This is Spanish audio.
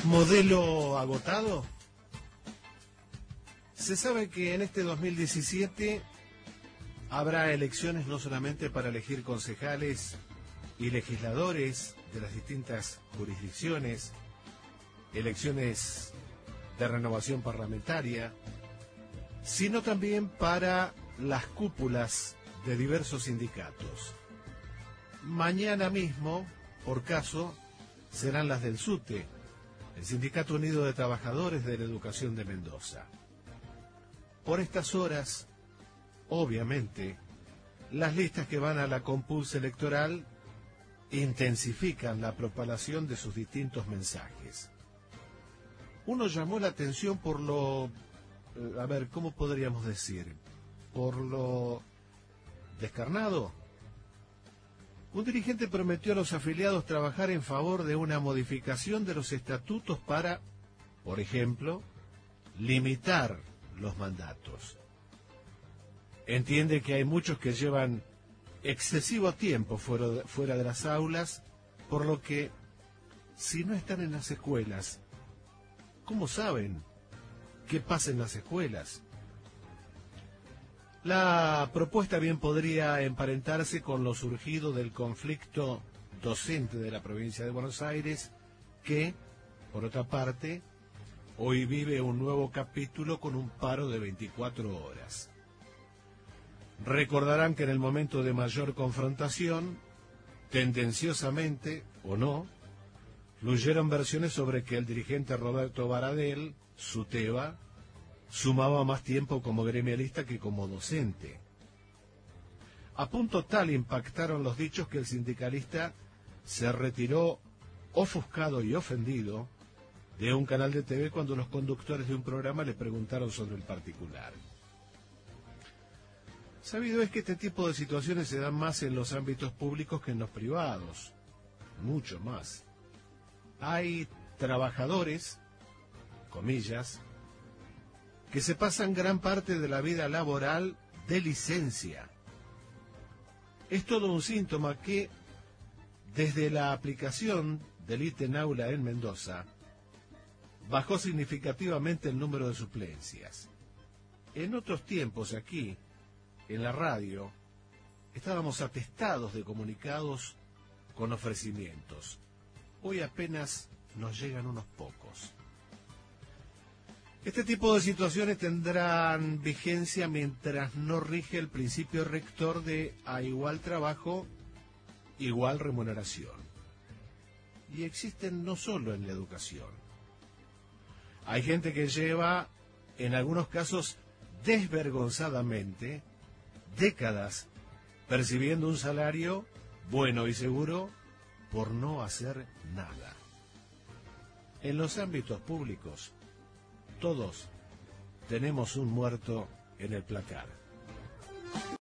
Modelo agotado. Se sabe que en este 2017 habrá elecciones no solamente para elegir concejales y legisladores de las distintas jurisdicciones, elecciones de renovación parlamentaria, sino también para las cúpulas de diversos sindicatos. Mañana mismo, por caso, serán las del SUTE, el Sindicato Unido de Trabajadores de la Educación de Mendoza. Por estas horas, obviamente, las listas que van a la compulsa electoral intensifican la propagación de sus distintos mensajes. Uno llamó la atención por lo, ¿cómo podríamos decir? Por lo descarnado. Un dirigente prometió a los afiliados trabajar en favor de una modificación de los estatutos para, por ejemplo, limitar los mandatos. Entiende que hay muchos que llevan excesivo tiempo fuera de las aulas, por lo que, si no están en las escuelas, ¿cómo saben qué pasa en las escuelas? La propuesta bien podría emparentarse con lo surgido del conflicto docente de la provincia de Buenos Aires, que, por otra parte, hoy vive un nuevo capítulo con un paro de 24 horas. Recordarán que en el momento de mayor confrontación, tendenciosamente o no, fluyeron versiones sobre que el dirigente Roberto Baradel, SUTEBA, sumaba más tiempo como gremialista que como docente. A punto tal impactaron los dichos que el sindicalista se retiró ofuscado y ofendido de un canal de TV cuando los conductores de un programa le preguntaron sobre el particular. Sabido es que este tipo de situaciones se dan más en los ámbitos públicos que en los privados, mucho más. Hay trabajadores, comillas, que se pasan gran parte de la vida laboral de licencia. Es todo un síntoma que, desde la aplicación del ítem aula en Mendoza, bajó significativamente el número de suplencias. En otros tiempos aquí, en la radio, estábamos atestados de comunicados con ofrecimientos. Hoy apenas nos llegan unos pocos. Este tipo de situaciones tendrán vigencia mientras no rige el principio rector de a igual trabajo, igual remuneración. Y existen no solo en la educación. Hay gente que lleva, en algunos casos desvergonzadamente, décadas percibiendo un salario bueno y seguro por no hacer nada. En los ámbitos públicos, todos tenemos un muerto en el placar.